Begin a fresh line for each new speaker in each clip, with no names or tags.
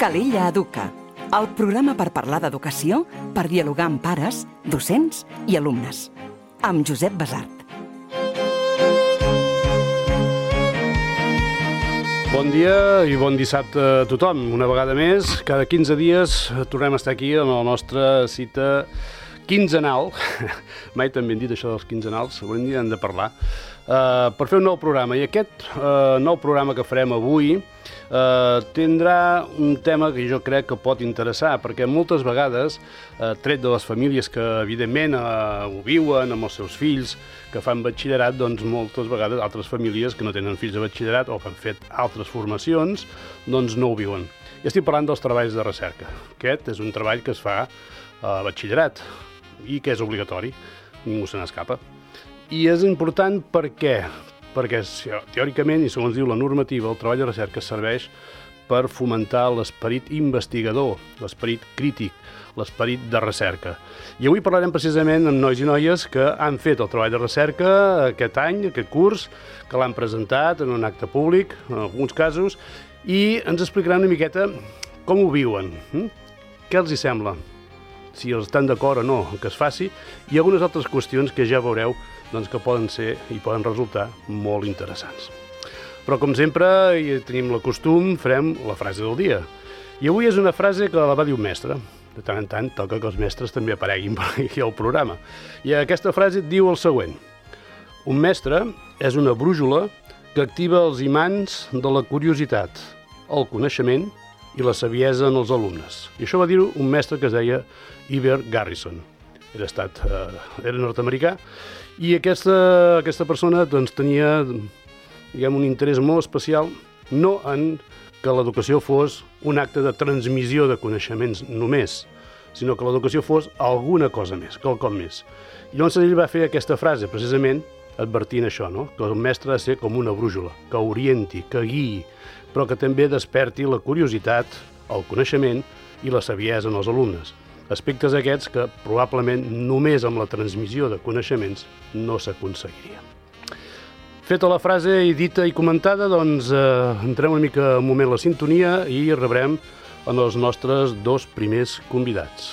Calella Educa, el programa per parlar d'educació, per dialogar amb pares, docents i alumnes. Amb Josep Basart.
Bon dia i bon dissabte a tothom. Una vegada més, cada 15 dies tornem a estar aquí en la nostra cita quinzenal. Mai tan ben dit això dels quinzenals, hauríem de parlar. Per fer un nou programa. I aquest nou programa que farem avui tindrà un tema que jo crec que pot interessar, perquè moltes vegades, tret de les famílies que evidentment ho viuen amb els seus fills, que fan batxillerat, doncs moltes vegades altres famílies que no tenen fills de batxillerat o que han fet altres formacions, doncs no ho viuen. I estic parlant dels treballs de recerca. Aquest és un treball que es fa a batxillerat i que és obligatori, ningú se n'escapa. I és important per què? Perquè teòricament, i segons diu la normativa, el treball de recerca serveix per fomentar l'esperit investigador, l'esperit crític, l'esperit de recerca. I avui parlarem precisament amb nois i noies que han fet el treball de recerca aquest any, aquest curs, que l'han presentat en un acte públic, en alguns casos, i ens explicaran una miqueta com ho viuen, què els hi sembla, si els estan d'acord o no que es faci, i algunes altres qüestions que ja veureu doncs, que poden ser i poden resultar molt interessants. Però, com sempre, i tenim el costum, farem la frase del dia. I avui és una frase que la va dir un mestre. De tant en tant toca que els mestres també apareguin per aquí al programa. I aquesta frase diu el següent. Un mestre és una brújula que activa els imants de la curiositat, el coneixement i la saviesa en els alumnes. I això va dir un mestre que es deia Iver Garrison. Era nord-americà. I aquesta persona doncs, tenia un interès molt especial no en que l'educació fos un acte de transmissió de coneixements només, sinó que l'educació fos alguna cosa més, quelcom més. I llavors ell va fer aquesta frase, precisament advertint això, no? Que el mestre ha de ser com una brújula, que orienti, que guiï, però que també desperti la curiositat, el coneixement i la saviesa en els alumnes. Aspectes aquests que probablement només amb la transmissió de coneixements no s'aconseguiria. Feta la frase i dita i comentada, doncs entrem una mica un moment la sintonia i rebrem en els nostres dos primers convidats.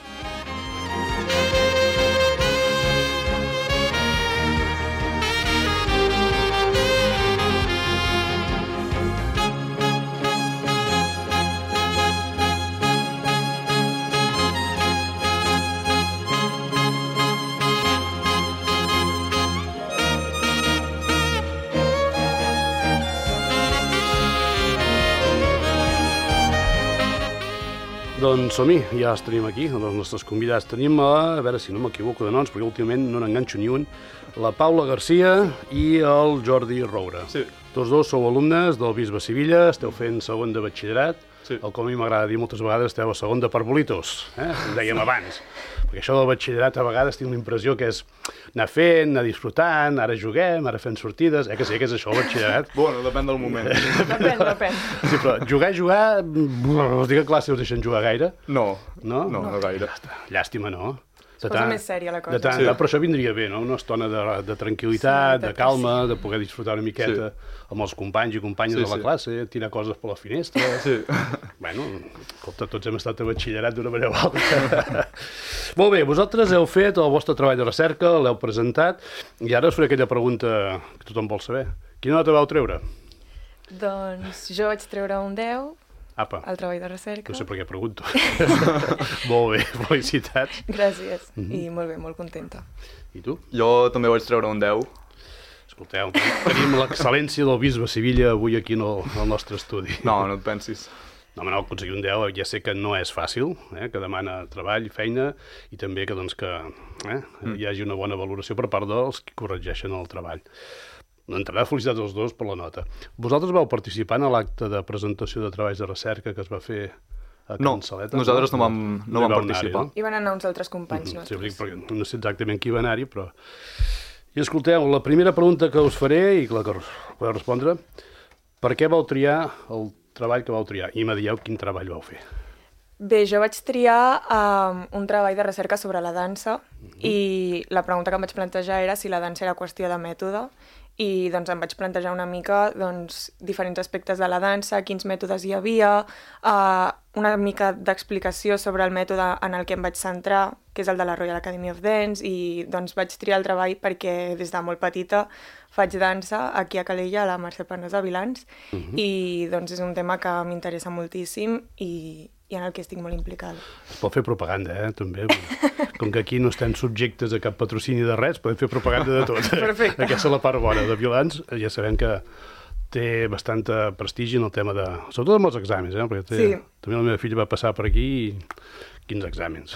Doncs som-hi, ja els tenim aquí, els nostres convidats. Tenim, a veure si no m'equivoco de noms, perquè últimament no n'enganxo ni un, la Paula Garcia i el Jordi Roura. Sí. Tots dos sou alumnes del Bisbe Sivilla, esteu fent segon de batxillerat, sí. El com a mi m'agrada dir moltes vegades esteu a segon de parvolitos, com dèiem abans. Perquè això del batxillerat a vegades tinc la impressió que és anar fent, anar disfrutant, ara juguem, ara fem sortides, que sí que és això el batxillerat.
Bueno, depèn del moment.
Depèn.
Sí, però jugar, vols dir que a classe us deixen jugar gaire?
No gaire.
Llàstima, no?
Es posa més sèria la cosa.
Sí. Però això vindria bé, no? Una estona de tranquil·litat, de calma, de poder disfrutar una miqueta amb els companys i companyes de la classe, tirar coses per la finestra.
Sí.
Bueno, escolta, tots hem estat a batxillerat d'una manera o altra. Molt bé, vosaltres heu fet el vostre treball de recerca, l'heu presentat, i ara us faré aquella pregunta que tothom vol saber. Quina nota vau treure?
Doncs jo vaig treure un 10.
Apa.
El treball de recerca.
No sé per què pregunto. Molt bé, felicitats.
Gràcies, i molt bé, molt contenta.
I tu?
Jo també vaig treure un 10.
Escolteu, tenim l'excel·lència del Bisbe Sivilla avui aquí en el nostre estudi.
No et pensis.
No, aconseguir un 10 ja sé que no és fàcil, que demana treball, feina, i també que hi hagi una bona valoració per part dels que corregeixen el treball. D'entrada, felicitats als dos per la nota. Vosaltres vau participar en l'acte de presentació de treballs de recerca que es va fer a Can Saleta?
No, nosaltres no vam participar.
Hi van anar uns altres companys nostres.
Sí, perquè no sé exactament qui va anar-hi, però... I escolteu, la primera pregunta que us faré, i la que podeu respondre, per què vau triar el treball que vau triar? I me dieu quin treball vau fer.
Bé, jo vaig triar un treball de recerca sobre la dansa i la pregunta que em vaig plantejar era si la dansa era qüestió de mètode i doncs em vaig plantejar una mica doncs, diferents aspectes de la dansa, quins mètodes hi havia, una mica d'explicació sobre el mètode en el que em vaig centrar, que és el de la Royal Academy of Dance, i doncs vaig triar el treball perquè des de molt petita faig dansa aquí a Calella, a la Mercè Penosa Vilans, i doncs és un tema que m'interessa moltíssim i en el que estic molt implicada.
Es pot fer propaganda, també. Com que aquí no estem subjectes a cap patrocini de res, podem fer propaganda de tot.
Perfecte. Aquesta
és la part bona. De Vilans ja sabem que té bastant prestigi en el tema de... Sobretot amb els exàmens, perquè també la meva filla va passar per aquí i... Quins exàmens.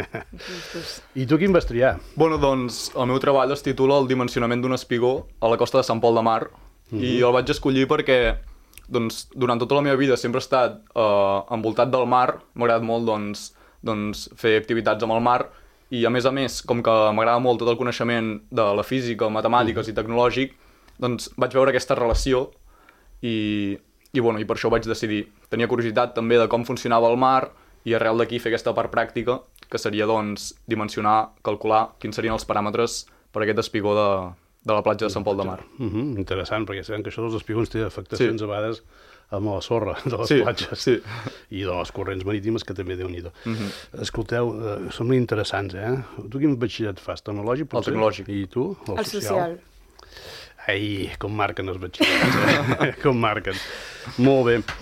I tu quin vas triar?
Bueno, doncs el meu treball es titula El dimensionament d'un espigó a la costa de Sant Pol de Mar, i el vaig escollir perquè doncs, durant tota la meva vida sempre he estat envoltat del mar, m'ha agradat molt doncs, fer activitats amb el mar, i a més, com que m'agrada molt tot el coneixement de la física, matemàtiques i tecnològic, doncs vaig veure aquesta relació i per això vaig decidir. Tenia curiositat també de com funcionava el mar i arrel d'aquí fer aquesta part pràctica, que seria doncs, dimensionar, calcular quins serien els paràmetres per a aquest espigó de la platja de Sant Pol de Mar.
Interessant, perquè sabem que això dels espigons té afectacions a vegades amb la sorra de les platges i de les corrents marítimes, que també Déu-n'hi-do. Escolteu, són molt interessants, Tu quin batxillerat fas? Tecnològic, potser?
El tecnològic.
I tu?
El social.
Ai, com marquen els batxillerats, com marquen. Molt bé.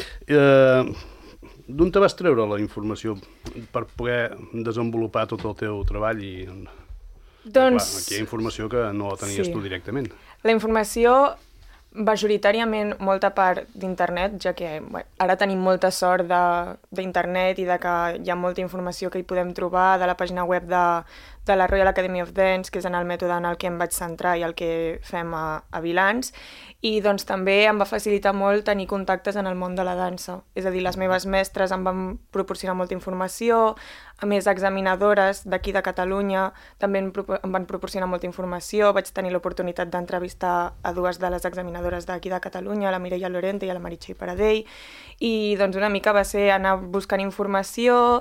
D'on te vas treure la informació per poder desenvolupar tot el teu treball i...
Doncs...
Aquí hi ha informació que no la tenies tu directament.
La informació, majoritàriament, molta part d'internet, ja que ara tenim molta sort d'internet i de que hi ha molta informació que hi podem trobar de la pàgina web de la Royal Academy of Dance, que és en el mètode en el que em vaig centrar i el que fem a Vilans, i doncs també em va facilitar molt tenir contactes en el món de la dansa. És a dir, les meves mestres em van proporcionar molta informació, a més examinadores d'aquí de Catalunya també em van proporcionar molta informació, vaig tenir l'oportunitat d'entrevistar a dues de les examinadores d'aquí de Catalunya, la Mireia Lorente i la Meritxell Paradell, i doncs una mica va ser anar buscant informació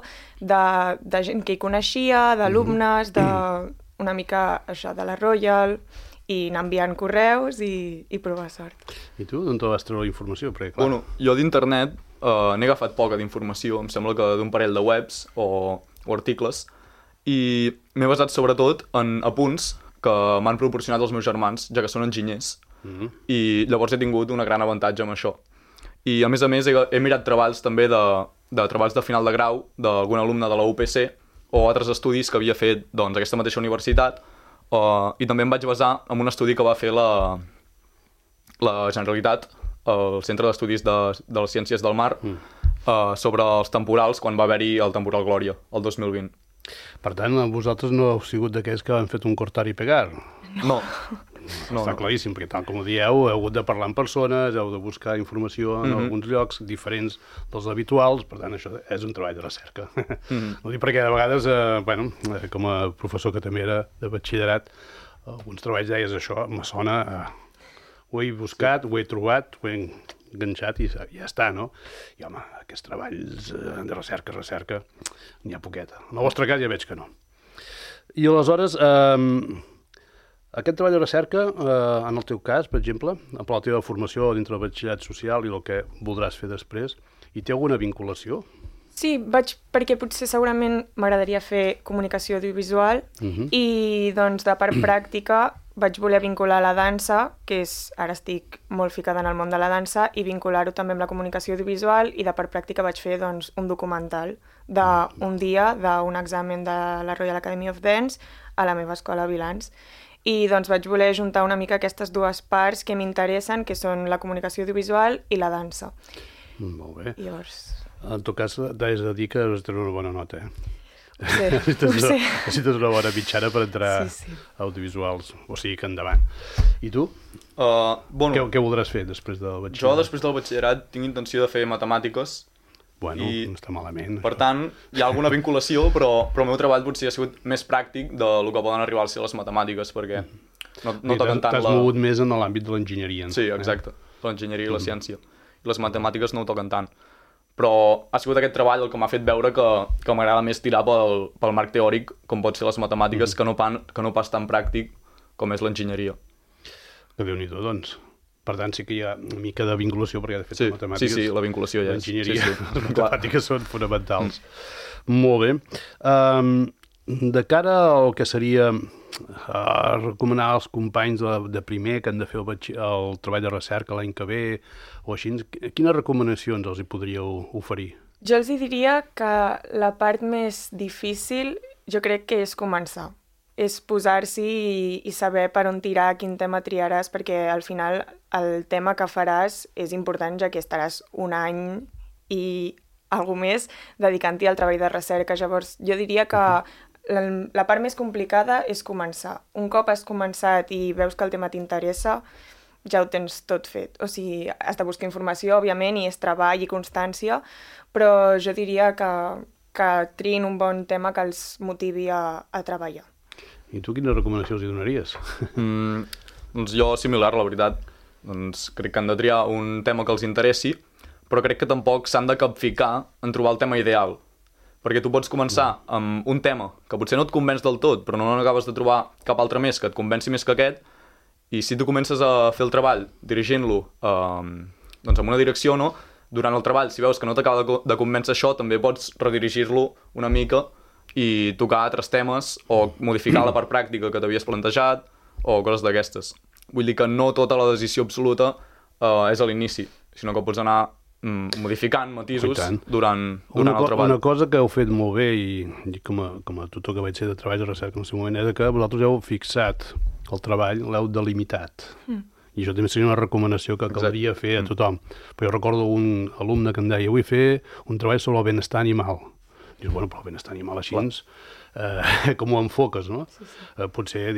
de gent que hi coneixia, d'alumnes, una mica això de la Royal, i anar enviant correus i provar sort.
I tu, d'on te vas treure la informació? Perquè, clar...
Bueno, jo d'internet n'he agafat poca d'informació, em sembla que d'un parell de webs o articles, i m'he basat sobretot en apunts que m'han proporcionat els meus germans, ja que són enginyers, i llavors he tingut un gran avantatge amb això. I a més he mirat treballs també de treballs de final de grau d'algun alumne de la UPC o altres estudis que havia fet aquesta mateixa universitat, i també em vaig basar en un estudi que va fer la Generalitat, el Centre d'Estudis de les Ciències del Mar, sobre els temporals quan va haver-hi el temporal Glòria, el 2020.
Per tant, vosaltres no heu sigut d'aquells que han fet un cortar i pegar?
No.
Està claríssim, perquè tal com ho dieu, heu hagut de parlar amb persones, heu de buscar informació en alguns llocs diferents dels habituals, per tant, això és un treball de recerca. Ho dic perquè de vegades, com a professor que també era de batxillerat, alguns treballs deies això, me sona, ho he buscat, ho he trobat, ho he enganxat i ja està, no? I home, aquests treballs de recerca, n'hi ha poqueta. En el vostre cas ja veig que no. I aleshores... Aquest treball de recerca, en el teu cas, per exemple, amb la teva formació dintre del batxillerat social i el que voldràs fer després, hi té alguna vinculació?
Sí, perquè potser segurament m'agradaria fer comunicació audiovisual i doncs de part pràctica vaig voler vincular la dansa, que ara estic molt ficada en el món de la dansa, i vincular-ho també amb la comunicació audiovisual, i de part pràctica vaig fer un documental d'un dia d'un examen de la Royal Academy of Dance a la meva escola a Vilans. I doncs vaig voler juntar una mica aquestes dues parts que m'interessen, que són la comunicació audiovisual i la dansa.
Molt bé.
Llavors...
En tot cas, t'has de dir que has de tenir una bona nota,
Necessites
una bona mitjana per entrar a audiovisuals, o sigui que endavant. I tu? Què voldràs fer després del batxillerat?
Jo, després del batxillerat, tinc intenció de fer matemàtiques.
Bueno, no està malament.
Per tant, hi ha alguna vinculació, però el meu treball potser ha sigut més pràctic del que poden arribar a ser les matemàtiques, perquè no toquen tant
T'has mogut més en l'àmbit de l'enginyeria.
Sí, exacte, l'enginyeria i la ciència. I les matemàtiques no ho toquen tant. Però ha sigut aquest treball el que m'ha fet veure que m'agrada més tirar pel marc teòric, com pot ser les matemàtiques, que no pas tan pràctic com és l'enginyeria.
Que Déu-n'hi-do, doncs. Per tant, sí que hi ha una mica de vinculació, perquè de fet
Sí,
matemàtiques...
sí, la vinculació ja és.
L'enginyeria,
Sí,
les matemàtiques són fonamentals. Molt bé. De cara al que seria recomanar als companys de primer que han de fer el treball de recerca l'any que ve o així, quines recomanacions els hi podríeu oferir?
Jo els diria que la part més difícil jo crec que és començar. És posar-s'hi i saber per on tirar, quin tema triaràs, perquè al final el tema que faràs és important, ja que estaràs un any i alguna més dedicant-hi al treball de recerca. Llavors, jo diria que la part més complicada és començar. Un cop has començat i veus que el tema t'interessa, ja ho tens tot fet. O sigui, has de buscar informació, òbviament, i és treball i constància, però jo diria que triïn un bon tema que els motivi a treballar.
I tu quines recomanacions hi donaries?
Doncs jo, similar, la veritat. Doncs crec que han de triar un tema que els interessi, però crec que tampoc s'han de capficar en trobar el tema ideal. Perquè tu pots començar amb un tema que potser no et convenç del tot, però no acabes de trobar cap altre més que et convenci més que aquest, i si tu comences a fer el treball dirigint-lo doncs en una direcció, no? Durant el treball, si veus que no t'acaba de convèncer això, també pots redirigir-lo una mica i tocar altres temes o modificar la part pràctica que t'havies plantejat o coses d'aquestes. Vull dir que no tota la decisió absoluta és a l'inici, sinó que pots anar modificant matisos durant el treball.
Una cosa que heu fet molt bé, i com a tutor que vaig ser de treball de recerca en el seu moment, és que vosaltres heu fixat el treball, l'heu delimitat. I això també seria una recomanació que caldria fer a tothom. Però jo recordo un alumne que em deia: vull fer un treball sobre el benestar animal. Dius, bueno, però el benestar animal així, com ho enfoques, no? Sí. Potser,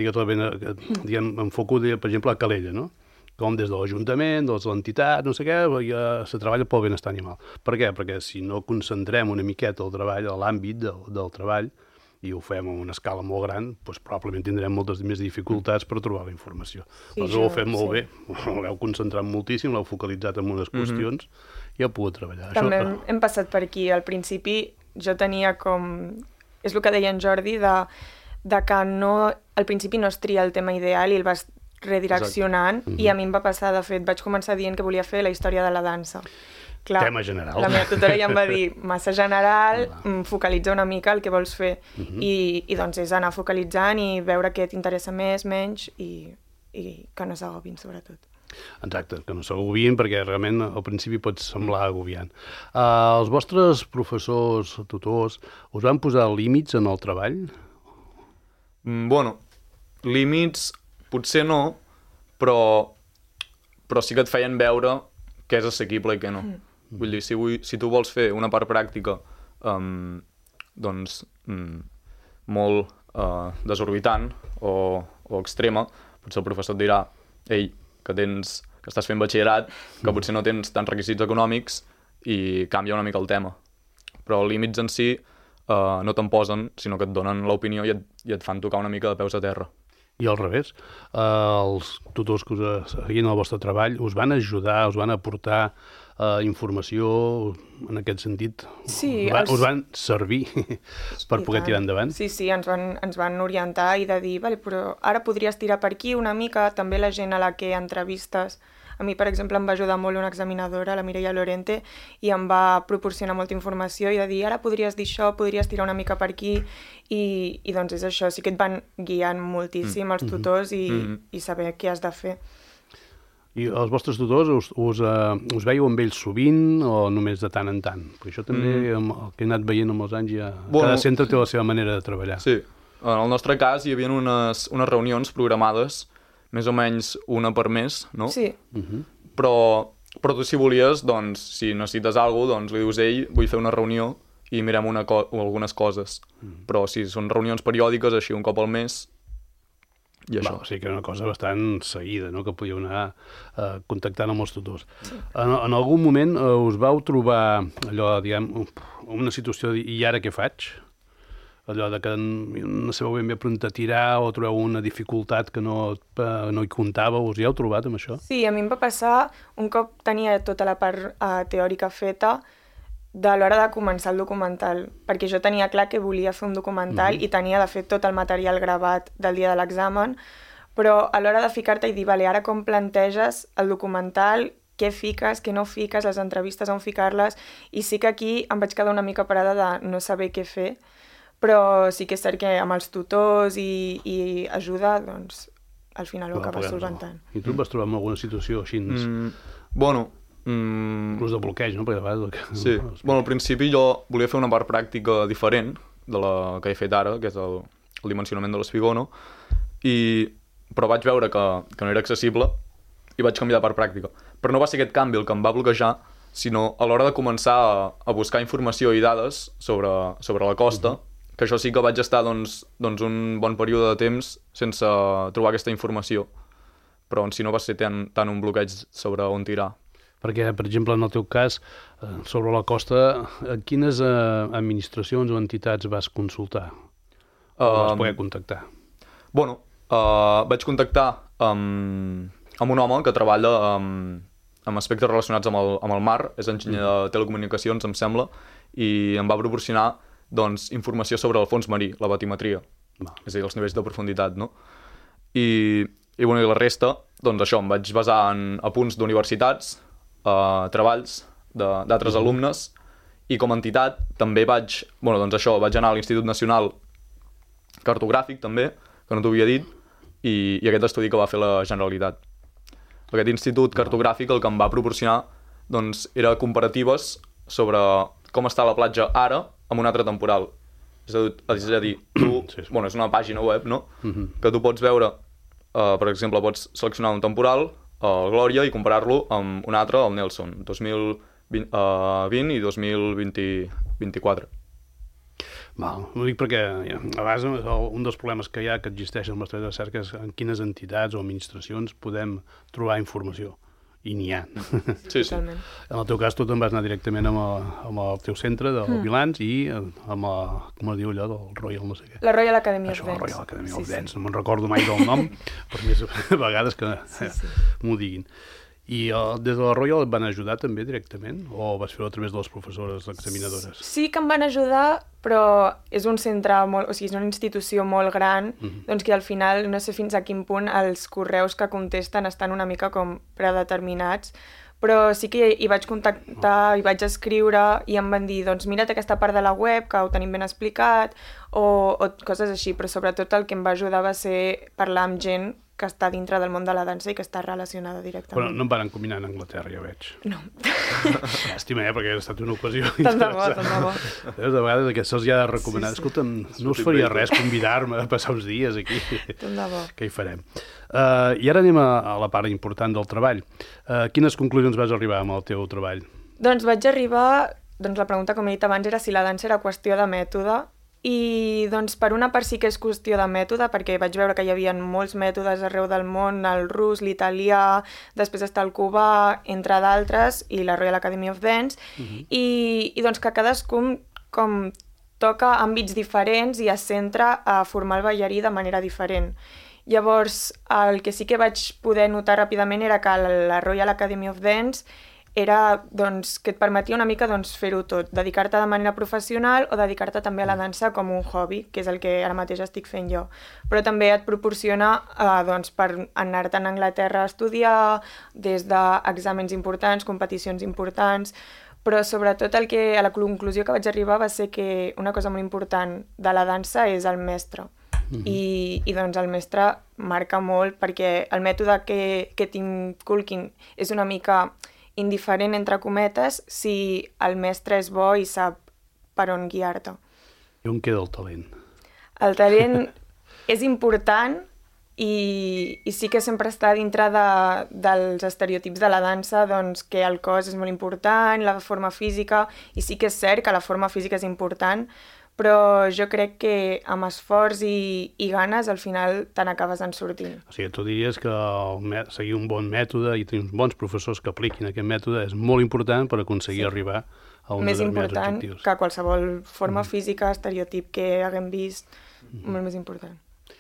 enfoco, per exemple, a Calella, no? Com des de l'Ajuntament, de l'entitat, no sé què, se treballa pel benestar animal. Per què? Perquè si no concentrem una miqueta el treball, l'àmbit del treball, i ho fem a una escala molt gran, doncs probablement tindrem moltes més dificultats per trobar la informació. Doncs ho heu fet molt bé, l'heu concentrat moltíssim, l'heu focalitzat en unes qüestions i heu pogut treballar.
També hem passat per aquí. Al principi jo tenia com... És el que deia en Jordi, de que al principi no es tria el tema ideal i el vas redireccionant, i a mi em va passar, de fet, vaig començar dient que volia fer la història de la dansa. Clar,
tema general.
La meva tutora ja em va dir, massa general, focalitza una mica el que vols fer. I doncs és anar focalitzant i veure què t'interessa més, menys, i que no s'agobin, sobretot.
Exacte, que no s'agobien, perquè realment al principi pot semblar agobiant. Els vostres professors, tutors, us van posar límits en el treball?
Bueno, límits potser no, però sí que et feien veure què és assequible i què no. Vull dir, si tu vols fer una part pràctica doncs molt desorbitant o extrema, potser el professor et dirà: ei, que estàs fent batxillerat, que potser no tens tants requisits econòmics, i canvia una mica el tema. Però els límits en si no te'n posen, sinó que et donen l'opinió i et fan tocar una mica de peus a terra.
I al revés, els tutors que us seguien el vostre treball us van ajudar, us van aportar informació en aquest sentit?
Sí.
Us van servir per poder tirar endavant?
Sí, ens van orientar i de dir, vale, però ara podries tirar per aquí una mica. També la gent a la que entrevistes. A mi, per exemple, em va ajudar molt una examinadora, la Mireia Lorente, i em va proporcionar molta informació i de dir, ara podries dir això, podries tirar una mica per aquí, i doncs és això, sí que et van guiant moltíssim els tutors i saber què has de fer.
I els vostres tutors us veieu amb ells sovint o només de tant en tant? Perquè això també, el que he anat veient amb els anys, cada centre té la seva manera de treballar.
Sí, en el nostre cas hi havia unes reunions programades, més o menys una per mes, no?
Sí.
Però tu, si volies, doncs, si necessites alguna cosa, doncs li dius: ell, vull fer una reunió i mirem algunes coses. Però si són reunions periòdiques, així un cop al mes, i això.
O sigui que era una cosa bastant seguida, no?, que podíeu anar contactant amb els tutors. Sí. En algun moment us vau trobar allò, diguem, una situació de i ara què faig? Allò de que no sabeu ben bé per on tirar o trobeu una dificultat que no hi comptàveu. Us hi heu trobat amb això?
Sí, a mi em va passar, un cop tenia tota la part teòrica feta, de l'hora de començar el documental, perquè jo tenia clar que volia fer un documental i tenia, de fet, tot el material gravat del dia de l'examen, però a l'hora de ficar-te i dir, vale, ara com planteges el documental, què fiques, què no fiques, les entrevistes on ficar-les, i sí que aquí em vaig quedar una mica parada de no saber què fer, però sí que és cert que amb els tutors i ajuda, doncs, al final ho acabes solventant.
I tu et vas trobar en alguna situació així?
Bueno...
Inclús de bloqueig, no? Perquè a vegades...
Sí. Bueno, al principi jo volia fer una part pràctica diferent de la que he fet ara, que és el dimensionament de l'espigó, no? Però vaig veure que no era accessible i vaig canviar de part pràctica. Però no va ser aquest canvi el que em va bloquejar, sinó a l'hora de començar a buscar informació i dades sobre la costa, que això sí que vaig estar doncs, un bon període de temps sense trobar aquesta informació, però en si no va ser tant un bloqueig sobre on tirar.
Perquè, per exemple, en el teu cas, sobre la costa, quines administracions o entitats vas consultar? O vas poder contactar?
Bueno, vaig contactar amb un home que treballa amb aspectes relacionats amb el mar, és enginyer de telecomunicacions, em sembla, i em va proporcionar doncs, informació sobre el fons marí, la batimetria, és a dir, els nivells de profunditat, no? I la resta, doncs això, em vaig basar en apunts d'universitats, treballs d'altres alumnes, i com a entitat també vaig anar a l'Institut Nacional Cartogràfic també, que no t'ho havia dit, i aquest estudi que va fer la Generalitat. Aquest Institut Cartogràfic el que em va proporcionar doncs, era comparatives sobre com està la platja ara amb un altre temporal. És a dir, tu, és una pàgina web, no? Que tu pots veure, per exemple, pots seleccionar un temporal, el Glòria, i comparar-lo amb un altre, el Nelson, 2020 i 2024.
Ho dic perquè a vegades un dels problemes que hi ha, que existeixen en les treballes de cerca, és en quines entitats o administracions podem trobar informació. I n'hi ha.
Sí.
Totalment.
En el teu cas, tu te'n vas anar directament amb el teu centre del Vilans i amb com es diu allò, del Royal no sé què.
La Royal Academy of Dance.
Això, la Royal Academy of Dance. No me'n recordo mai del nom, per més vegades que m'ho diguin. I des de la Royal et van ajudar també directament? O vas fer-ho a través de les professores examinadores?
Sí que em van ajudar, però és un centre és una institució molt gran, doncs que al final no sé fins a quin punt els correus que contesten estan una mica com predeterminats, però sí que hi vaig contactar, hi vaig escriure i em van dir, doncs mira't aquesta part de la web que ho tenim ben explicat, o coses així, però sobretot el que em va ajudar va ser parlar amb gent que està dintre del món de la dansa i que està relacionada directament.
Però no em van encominar a Anglaterra, ja veig.
No.
Llàstima, perquè ha estat una ocasió
Tant de
interessant.
bo.
De vegades aquests se'ls ha de recomanar. Escolta'm, no us faria res convidar-me a passar uns dies aquí.
Tant de bo.
Què hi farem? I ara anem a la part important del treball. Quines conclusions vas arribar amb el teu treball?
Doncs vaig arribar, la pregunta, com he dit abans, era si la dansa era qüestió de mètode, i doncs per una part sí que és qüestió de mètode, perquè vaig veure que hi havia molts mètodes arreu del món, el rus, l'italià, després està el cubà, entre d'altres, i la Royal Academy of Dance, i doncs que cadascun com toca àmbits diferents i es centra a formar el ballarí de manera diferent. Llavors, el que sí que vaig poder notar ràpidament era que la Royal Academy of Dance era que et permetia una mica fer-ho tot, dedicar-te de manera professional o dedicar-te també a la dansa com un hobby, que és el que ara mateix estic fent jo. Però també et proporciona per anar-te'n a Anglaterra a estudiar, des d'exàmens importants, competicions importants, però sobretot a la conclusió que vaig arribar va ser que una cosa molt important de la dansa és el mestre. I doncs el mestre marca molt, perquè el mètode que t'inculquin és una mica indiferent, entre cometes, si el mestre és bo i sap per on guiar-te.
I on queda el talent?
El talent és important i sí que sempre està dintre dels estereotips de la dansa, doncs que el cos és molt important, la forma física, i sí que és cert que la forma física és important, però jo crec que amb esforç i ganes al final te n'acabes en sortint.
O sigui, tu diries que seguir un bon mètode i tenir uns bons professors que apliquin aquest mètode és molt important per aconseguir arribar a uns determinats objectius. Més important
que qualsevol forma física, estereotip que haguem vist, molt més important.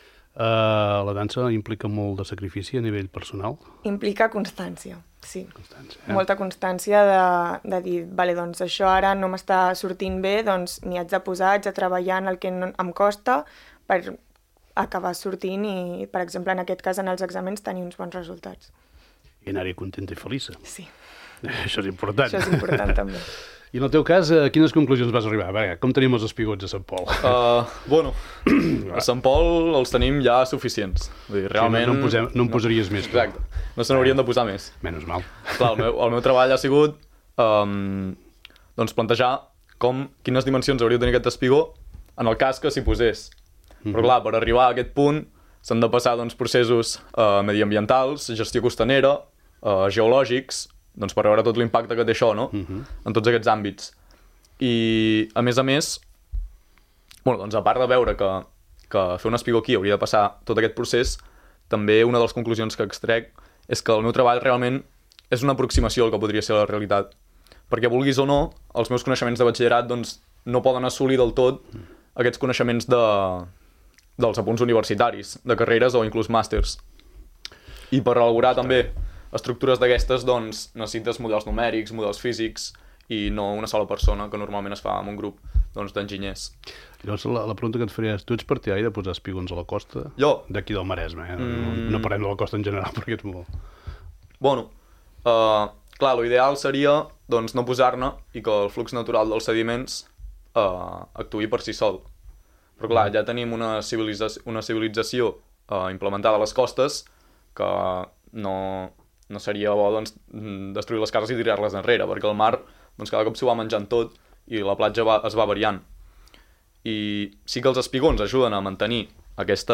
La dansa implica molt de sacrifici a nivell personal?
Implica constància, sí. Molta constància de dir, vale, doncs això ara no m'està sortint bé, doncs m'hi haig de posar, haig de treballar en el que em costa per acabar sortint i, per exemple, en aquest cas, en els exàmens, tenir uns bons resultats.
I anar-hi contenta i feliç.
Sí.
Això és important.
Això és important, també.
I en el teu cas, a quines conclusions vas arribar? A veure, com tenim els espigots a Sant Pol?
Bueno, a Sant Pol els tenim ja suficients. Vull dir, realment...
Sí, no en posaries més.
Exacte. No se n'haurien de posar més.
Menys mal.
Clar, el meu treball ha sigut doncs plantejar quines dimensions hauria de tenir aquest espigó en el cas que s'hi posés. Però clar, per arribar a aquest punt s'han de passar doncs, processos mediambientals, gestió costanera, geològics, doncs per veure tot l'impacte que té això, no? En tots aquests àmbits. I, a més, bueno, doncs a part de veure que fer un espigó aquí hauria de passar tot aquest procés, també una de les conclusions que extrec és que el meu treball realment és una aproximació al que podria ser la realitat. Perquè vulguis o no, els meus coneixements de batxillerat doncs, no poden assolir del tot aquests coneixements dels apunts universitaris, de carreres o inclús màsters. I per elaborar també estructures d'aquestes doncs, necessites models numèrics, models físics i no una sola persona, que normalment es fa en un grup doncs, d'enginyers.
Llavors, la pregunta que et faria és, tu ets partidari de posar espigons a la costa?
Jo?
D'aquí del Maresme, No parlem de la costa en general, perquè és molt...
Bueno, clar, l'ideal seria doncs, no posar-ne i que el flux natural dels sediments actuï per si sol. Però clar, ja tenim una civilització implementada a les costes que no seria bo doncs, destruir les cases i tirar-les enrere, perquè el mar doncs, cada cop s'ho va menjant tot i la platja es va variant. I sí que els espigons ajuden a mantenir aquesta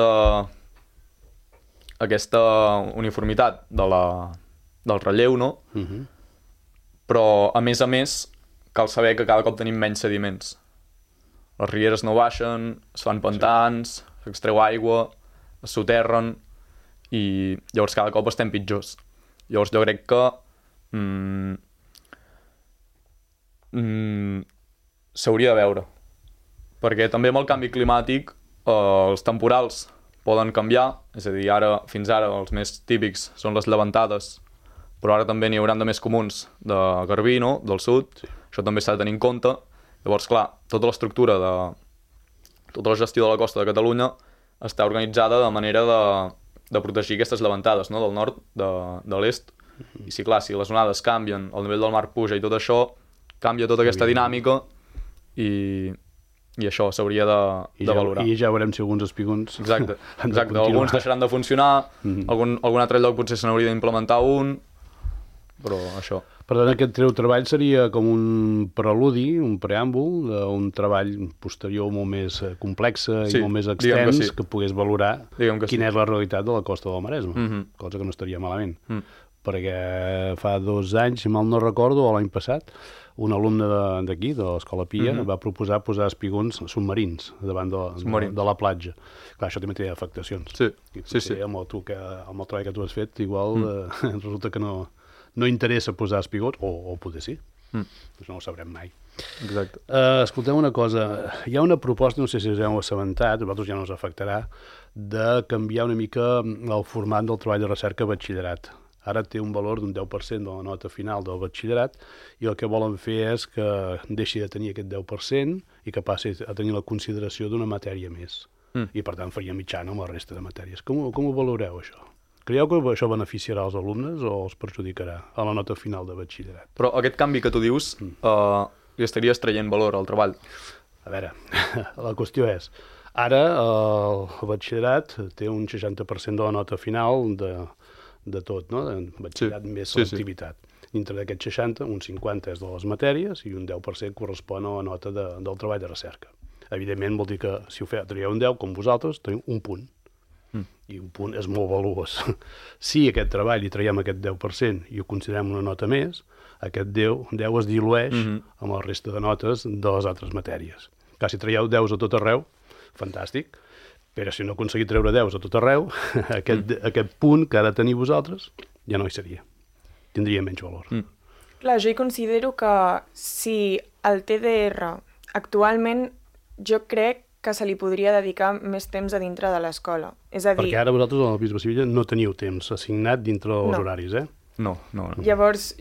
uniformitat del relleu, no? Però, a més, cal saber que cada cop tenim menys sediments. Les rieres no baixen, es fan pantans, s'extreu aigua, es soterren, i llavors cada cop estem pitjors. Llavors jo crec que s'hauria de veure. Perquè també amb el canvi climàtic els temporals poden canviar, és a dir, fins ara els més típics són les llevantades, però ara també n'hi hauran de més comuns de Garbí, no? Del sud, sí. Això també s'ha de tenir en compte. Llavors, clar, tota l'estructura tota la gestió de la costa de Catalunya està organitzada de manera de protegir aquestes llevantades, no? Del nord, de l'est. I sí, clar, si les onades canvien, el nivell del mar puja i tot això, canvia tota aquesta dinàmica i això s'hauria de valorar.
I ja veurem si alguns espigons...
Exacte. Alguns deixaran de funcionar, algun altre lloc potser se n'hauria d'implementar un, però això.
Per tant, aquest teu treball seria com un preludi, un preàmbul, d'un treball posterior molt més complex i molt més extens, que pogués valorar quina és la realitat de la costa del Maresme, cosa que no estaria malament. Perquè fa 2 anys, si mal no recordo, o l'any passat, un alumne d'aquí, de l'Escola Pia, va proposar posar espigons submarins davant de la platja. Clar, això també té afectacions.
Sí.
Amb el treball que tu has fet, igual resulta que no interessa posar espigons, o potser sí. Doncs no ho sabrem mai.
Exacte.
Escolteu una cosa, hi ha una proposta, no sé si us heu assabentat, a vosaltres ja no us afectarà, de canviar una mica el format del treball de recerca a batxillerat. Ara té un valor d'un 10% de la nota final del batxillerat i el que volen fer és que deixi de tenir aquest 10% i que passi a tenir la consideració d'una matèria més. I per tant faria mitjana amb la resta de matèries. Com ho valoreu, això? Creieu que això beneficiarà els alumnes o els perjudicarà a la nota final de batxillerat?
Però aquest canvi que tu dius li estaries traient valor al treball?
A veure, la qüestió és, ara el batxillerat té un 60% de la nota final de tot, no? Batxillerat més selectivitat. Dintre d'aquest 60, un 50 és de les matèries i un 10% correspon a la nota del treball de recerca. Evidentment vol dir que si traieu un 10, com vosaltres, teniu un punt. I un punt és molt valuós. Si aquest treball li traiem aquest 10% i ho considerem una nota més, aquest 10 es dilueix amb la resta de notes de les altres matèries. Clar, si traieu 10 a tot arreu, fantàstic, però si no aconseguit treure 10 a tot arreu, aquest punt que ha de tenir vosaltres ja no hi seria. Tindria menys valor.
Clar, jo hi considero que si el TDR actualment jo crec que se li podria dedicar més temps a dintre de l'escola. És a dir...
Perquè ara vosaltres al Bisbe Sevilla no teniu temps assignat dintre dels horaris, eh?
No.
Llavors,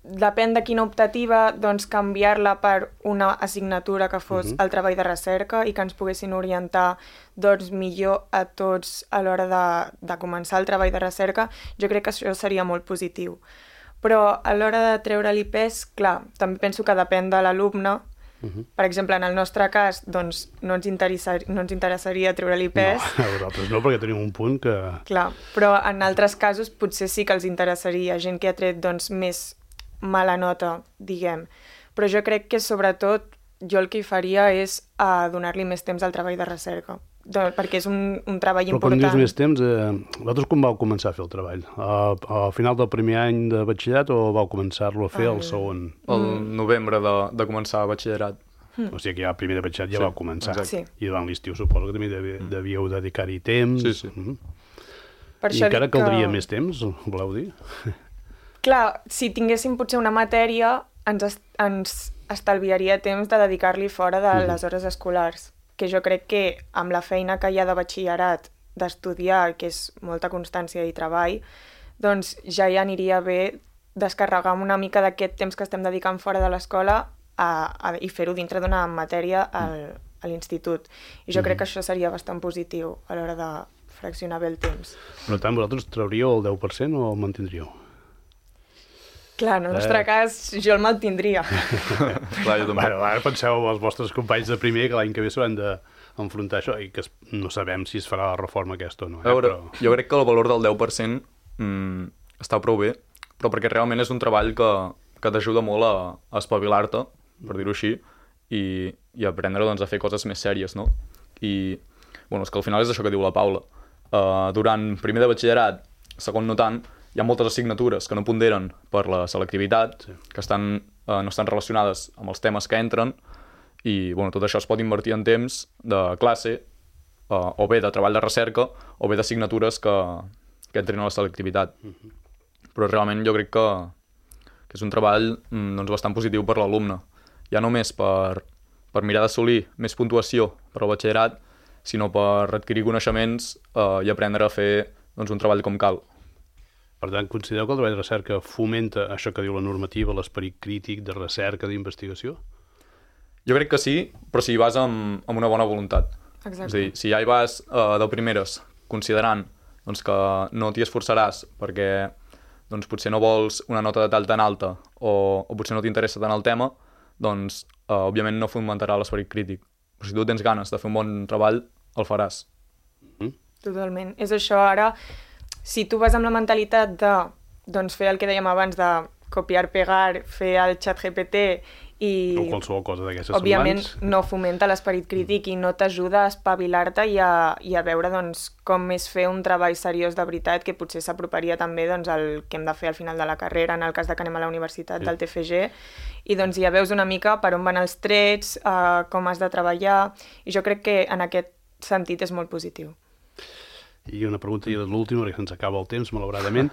depèn de quina optativa, doncs canviar-la per una assignatura que fos el treball de recerca i que ens poguessin orientar doncs, millor a tots a l'hora de començar el treball de recerca, jo crec que això seria molt positiu. Però a l'hora de treure-li pes, clar, també penso que depèn de l'alumne. Per exemple, en el nostre cas, doncs, no ens interessaria treure-li pes.
No, a vosaltres no, perquè tenim un punt que...
Clar, però en altres casos potser sí que els interessaria, gent que ha tret doncs, més mala nota, diguem. Però jo crec que, sobretot, jo el que hi faria és donar-li més temps al treball de recerca, perquè és un treball important.
Però quan dius més temps, vosaltres com vau començar a fer el treball? Al final del primer any de batxillerat o vau començar-lo a fer al segon?
El novembre de començar a batxillerat.
O sigui que ja el primer de batxillerat ja vau començar.
Sí.
I davant l'estiu suposo que també devíeu dedicar-hi temps.
Sí.
Per
I encara caldria més temps, voleu dir?
Clar, si tinguéssim potser una matèria, ens estalviaria temps de dedicar-li fora de les hores escolars, que jo crec que amb la feina que hi ha de batxillerat, d'estudiar, que és molta constància i treball, doncs ja hi aniria bé descarregar una mica d'aquest temps que estem dedicant fora de l'escola i fer-ho dintre d'una matèria a l'institut. I jo crec que això seria bastant positiu a l'hora de fraccionar bé el temps.
Per tant, vosaltres trauríeu el 10% o el mantindríeu?
Clar, en el nostre cas, jo el mantindria.
Clar, jo també.
Bueno, ara penseu als vostres companys de primer que l'any que ve s'hauran d'enfrontar això i que no sabem si es farà la reforma aquesta o no.
A veure, jo crec que el valor del 10% està prou bé, però perquè realment és un treball que t'ajuda molt a espavilar-te, per dir-ho així, i aprendre doncs, a fer coses més sèries, no? I, bueno, és que al final és això que diu la Paula. Durant primer de batxillerat, segon no tant, hi ha moltes assignatures que no ponderen per la selectivitat, que no estan relacionades amb els temes que entren, i bueno, tot això es pot invertir en temps de classe, o bé de treball de recerca, o bé d'assignatures que entrin a la selectivitat. Però realment jo crec que és un treball doncs, bastant positiu per l'alumne. Ja no només per mirar d'assolir més puntuació per al batxillerat, sinó per adquirir coneixements i aprendre a fer doncs, un treball com cal.
Per tant, considereu que el treball de recerca fomenta això que diu la normativa, l'esperit crític de recerca, d'investigació?
Jo crec que sí, però si hi vas amb una bona voluntat.
Exacte.
És a dir, si ja hi vas de primeres considerant doncs, que no t'hi esforçaràs perquè doncs, potser no vols una nota de tal tan alta o potser no t'interessa tant el tema, doncs òbviament no fomentarà l'esperit crític. Però si tu tens ganes de fer un bon treball, el faràs.
Totalment. És això, ara, si tu vas amb la mentalitat de doncs, fer el que dèiem abans, de copiar, pegar, fer el xat GPT i...
O qualsevol cosa d'aquestes
òbviament
semblants.
no fomenta l'esperit crític i no t'ajuda a espavilar-te i a veure doncs, com és fer un treball seriós de veritat, que potser s'aproparia també doncs, al que hem de fer al final de la carrera, en el cas de que anem a la universitat del TFG, i doncs ja veus una mica per on van els trets, com has de treballar, i jo crec que en aquest sentit és molt positiu.
I una pregunta ja de l'última, perquè se'ns acaba el temps, malauradament.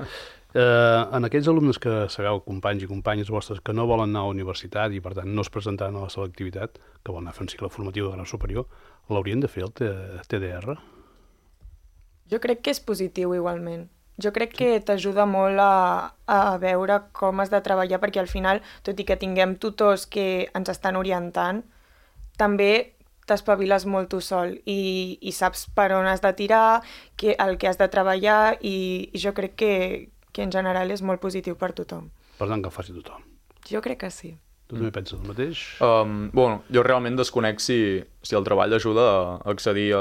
En aquells alumnes que sabeu, companys i companyes vostres, que no volen anar a la universitat i, per tant, no es presentaran a la selectivitat, que volen anar a fer un cicle formatiu de grau superior, l'haurien de fer el TDR?
Jo crec que és positiu, igualment. Jo crec que t'ajuda molt a veure com has de treballar, perquè al final, tot i que tinguem tutors que ens estan orientant, també t'espaviles molt tu sol i saps per on has de tirar, el que has de treballar, i jo crec que en general és molt positiu per tothom.
Per tant, que ho faci tothom.
Jo crec que sí.
Tu també penses el mateix?
Bueno, jo realment desconec si el treball ajuda a accedir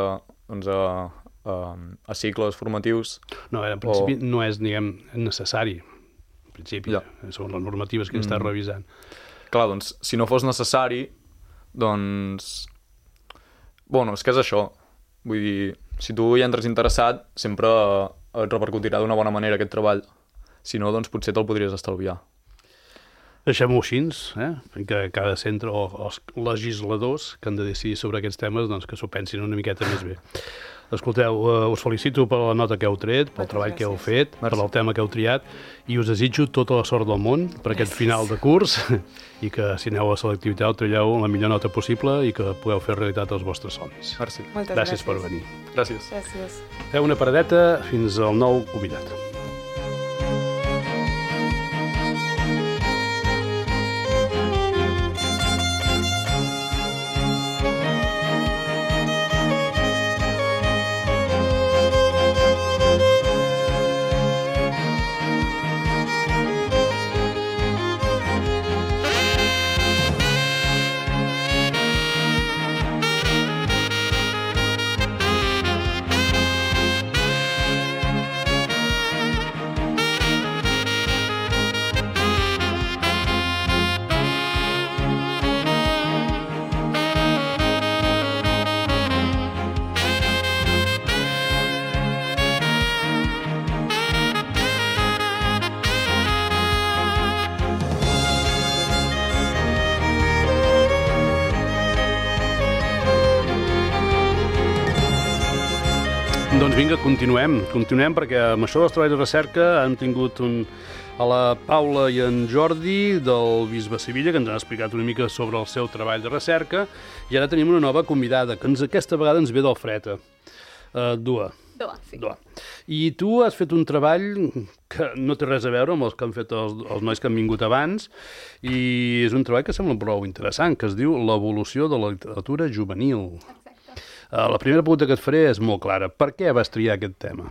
a cicles formatius.
No, en principi no és, diguem, necessari. En principi, segons les normatives que estàs revisant.
Clar, doncs, si no fos necessari, doncs... Bueno, és que és això. Vull dir, si tu hi entres interessat, sempre et repercutirà d'una bona manera aquest treball. Si no, doncs potser te'l podries estalviar.
Deixem-ho així, que cada centre o els legisladors que han de decidir sobre aquests temes doncs, que s'ho pensin una miqueta més bé. Escolteu, us felicito per la nota que heu tret, pel treball que heu fet, per el tema que heu triat, i us desitjo tota la sort del món per aquest final de curs i que si aneu a selectivitat ho traieu la millor nota possible i que pugueu fer realitat els vostres somnis.
Merci.
Moltes
Gràcies per venir.
Gràcies.
Gràcies.
Feu una paradeta fins al nou convidat. Doncs vinga, continuem perquè amb això dels treballs de recerca hem tingut a la Paula i en Jordi del Bisbe Sevilla, que ens han explicat una mica sobre el seu treball de recerca, i ara tenim una nova convidada, que aquesta vegada ens ve del Freta. Dua.
Sí.
I tu has fet un treball que no té res a veure amb els que han fet els nois que han vingut abans, i és un treball que sembla prou interessant, que es diu L'evolució de la literatura juvenil. La primera pregunta que et faré és molt clara. Per què vas triar aquest tema?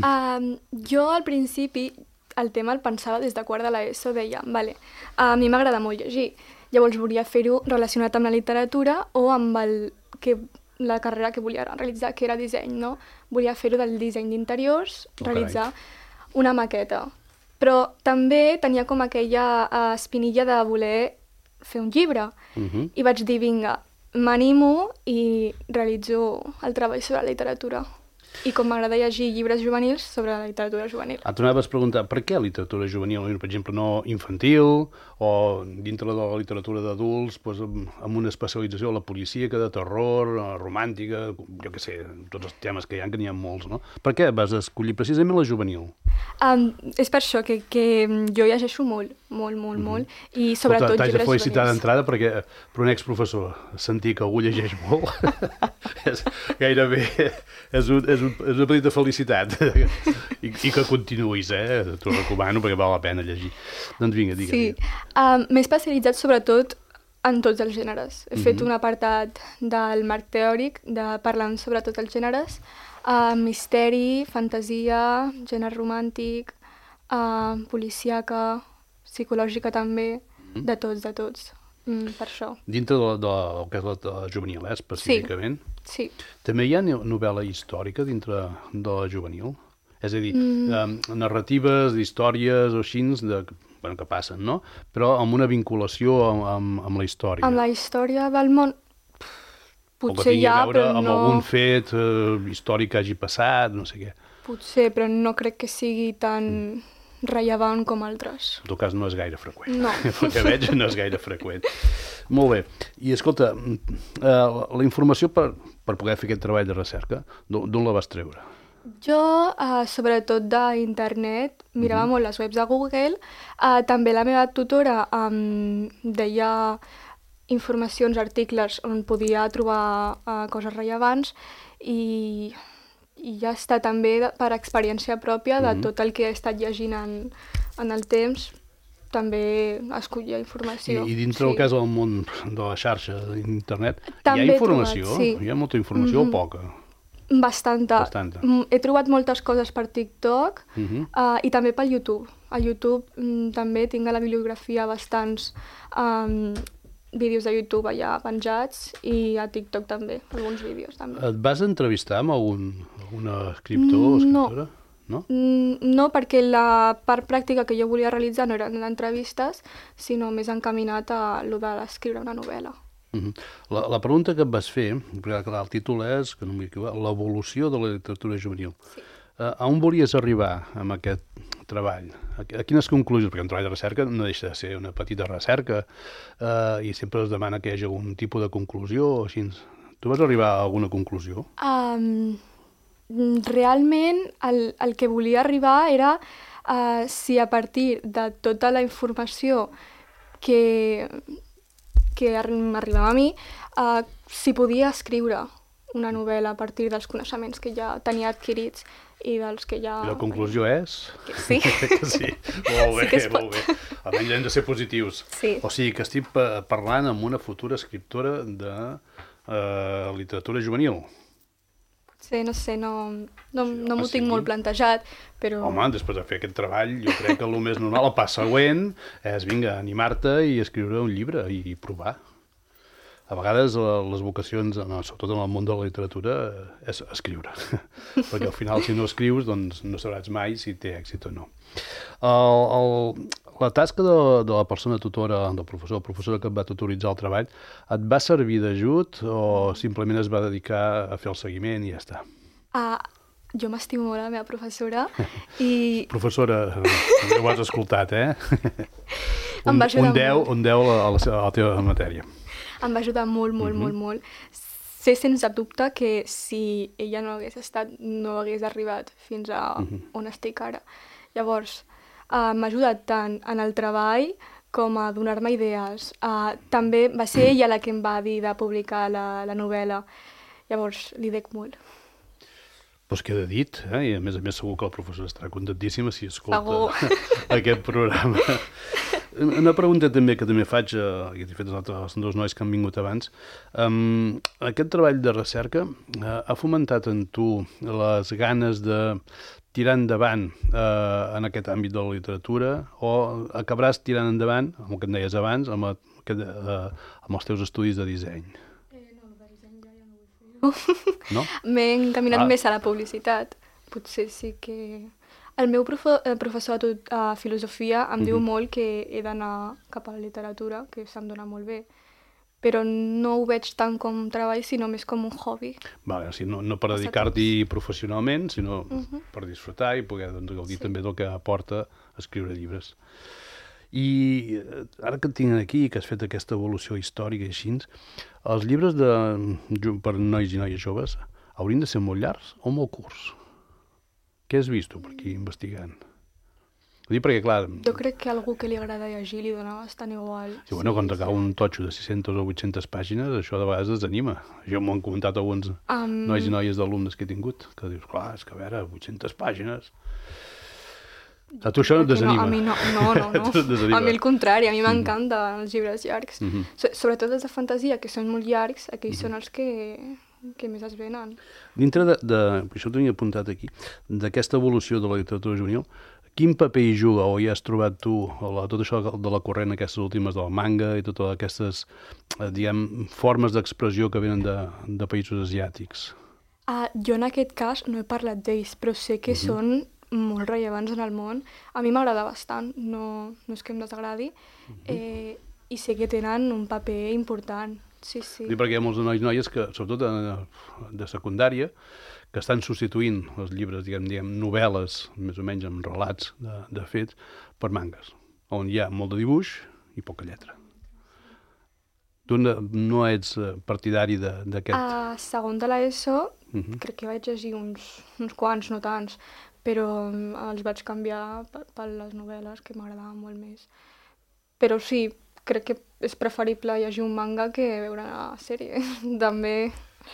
Jo al principi el tema el pensava des de quart de l'ESO, deia, vale, a mi m'agrada molt llegir, llavors volia fer-ho relacionat amb la literatura o amb la carrera que volia realitzar, que era disseny, no? Volia fer-ho del disseny d'interiors, realitzar una maqueta. Però també tenia com aquella espinilla de voler fer un llibre. I vaig dir, vinga, m'animo i realitzo el treball sobre la literatura. I com m'agrada llegir llibres juvenils, sobre la literatura juvenil.
Tu anaves a preguntar per què literatura juvenil, per exemple, no infantil, o dintre de la literatura d'adults, amb una especialització a la policíaca, de terror, romàntica, jo què sé, tots els temes que n'hi ha molts, no? Per què vas escollir precisament la juvenil?
És per això que jo llegeixo molt, i sobretot
t'haig de
llibres
felicitar
juvenils.
d'entrada perquè per un exprofessor sentir que algú llegeix molt gairebé és una petita felicitat i que continuïs, t'ho recomano perquè val la pena llegir. Doncs vinga, digues.
Sí, m'he especialitzat sobretot en tots els gèneres. He fet un apartat del marc teòric parlant sobre tots els gèneres, misteri, fantasia, gènere romàntic, policíaca, psicològica també, de tots, per això.
Dintre del que és la juvenil, específicament?
Sí.
També hi ha novel·la històrica dintre de la juvenil? És a dir, narratives d'històries o així que passen, no? Però amb una vinculació amb la història.
Amb la història del món potser hi ha, però no...
O que tingui a veure amb algun fet històric que hagi passat, no sé què.
Potser, però no crec que sigui tan rellevant com altres.
En tot cas, no és gaire freqüent.
No.
El que veig no és gaire freqüent. Molt bé. I escolta, la informació per poder fer aquest treball de recerca, d'on la vas treure?
Jo, sobretot d'internet, mirava molt les webs de Google. També la meva tutora deia informacions, articles on podia trobar coses rellevants i ja està també per experiència pròpia de tot el que he estat llegint en el temps, també escollia informació.
I dintre el cas del món de la xarxa d'internet, hi ha
També
informació?
trobat, sí.
Hi ha molta informació o poca?
Bastanta. He trobat moltes coses per TikTok i també pel YouTube. A YouTube també tinc a la bibliografia bastants vídeos de YouTube allà penjats i a TikTok també, alguns vídeos també.
Et vas entrevistar amb algun escriptor o escriptora? No?
No, perquè la part pràctica que jo volia realitzar no eren entrevistes, sinó més encaminat a lo d'escriure una novel·la.
La pregunta que et vas fer, perquè clar, el títol és, que no m'hi equivoco, l'evolució de la literatura juvenil. Sí. A on volies arribar amb aquest treball? A quines conclusions? Perquè un treball de recerca no deixa de ser una petita recerca i sempre es demana que hi hagi algun tipus de conclusió o així. Tu vas arribar a alguna conclusió?
Realment el que volia arribar era si a partir de tota la informació que m'arribava a mi, si podia escriure una novel·la a partir dels coneixements que ja tenia adquirits i dels que ja...
I la conclusió és?
Que sí.
Que sí. Molt bé,
sí que es pot.
molt bé. Almenys hem de ser positius.
Sí.
O sigui, que estic parlant amb una futura escriptora de literatura juvenil.
Potser, no sé, no m'ho tinc molt plantejat, però...
Home, després de fer aquest treball, jo crec que el més normal, el pas següent, és, vinga, animar-te i escriure un llibre i provar. A vegades les vocacions, sobretot en el món de la literatura, és escriure. Perquè al final, si no escrius, doncs no sabràs mai si té èxit o no. La tasca de la persona tutora, del professor o professora que et va tutoritzar el treball, et va servir d'ajut o simplement es va dedicar a fer el seguiment i ja està?
Jo m'estimo molt la meva professora i...
Professora, ho has escoltat, eh?
Em va ajudar
un 10 a la teva matèria.
Em va ajudar molt. sé sense dubte que si ella no hagués estat, no hagués arribat fins a on estic ara. Llavors, m'ha ajudat tant en el treball com a donar-me idees. També va ser ella la que em va dir de publicar la novel·la. Llavors, li dec molt.
Doncs queda dit, i a més segur que la professora estarà contentíssima si escolta aquest programa. Una pregunta també que també faig, que t'he fet als dos nois que han vingut abans. Aquest treball de recerca ha fomentat en tu les ganes de tirar endavant en aquest àmbit de la literatura o acabaràs tirant endavant, amb el que em deies abans, amb els teus estudis de disseny? No?
M'he encaminat més a la publicitat. Potser sí que... El meu professor de filosofia em diu molt que he d'anar cap a la literatura, que se'm dona molt bé, però no ho veig tant com un treball, sinó més com un hobby.
Vale, o sigui, no per dedicar-t'hi professionalment, sinó per disfrutar i poder gaudir també del que aporta escriure llibres. I ara que et tinc aquí, que has fet aquesta evolució històrica i així, els llibres per nois i noies joves haurien de ser molt llargs o molt curts? Què has vist tu per aquí investigant? Ho dic perquè, clar...
Jo crec que a algú que li agrada llegir li dona bastant igual.
Sí, bueno, quan recau un totxo de 600 o 800 pàgines, això de vegades desanima. Jo m'ho han comentat alguns nois i noies d'alumnes que he tingut, que dius, clar, és que a veure, 800 pàgines... A tu això no et desanima?
No, a mi no. A mi el contrari, a mi m'encanten els llibres llargs. Sobretot els de fantasia, que són molt llargs, aquells són els que més es venen. Dintre
això ho tenia apuntat aquí, d'aquesta evolució de la literatura juvenil, quin paper hi juga o hi has trobat tu tot això de la corrent, aquestes últimes del manga i totes aquestes, diguem, formes d'expressió que venen de països asiàtics?
Jo en aquest cas no he parlat d'ells, però sé que són molt rellevants en el món. A mi m'agrada bastant, no és que em desagradi, i sé que tenen un paper important. Sí.
I perquè hi ha molts nois i noies que, sobretot de secundària, que estan substituint els llibres, diguem, novel·les, més o menys amb relats de fets, per mangas, on hi ha molt de dibuix i poca lletra. Tu no ets partidari d'aquest...
A segon de l'ESO crec que vaig llegir uns quants, no tants, però els vaig canviar per les novel·les, que m'agradaven molt més. Però sí, crec que és preferible llegir un manga que veure una sèrie, també.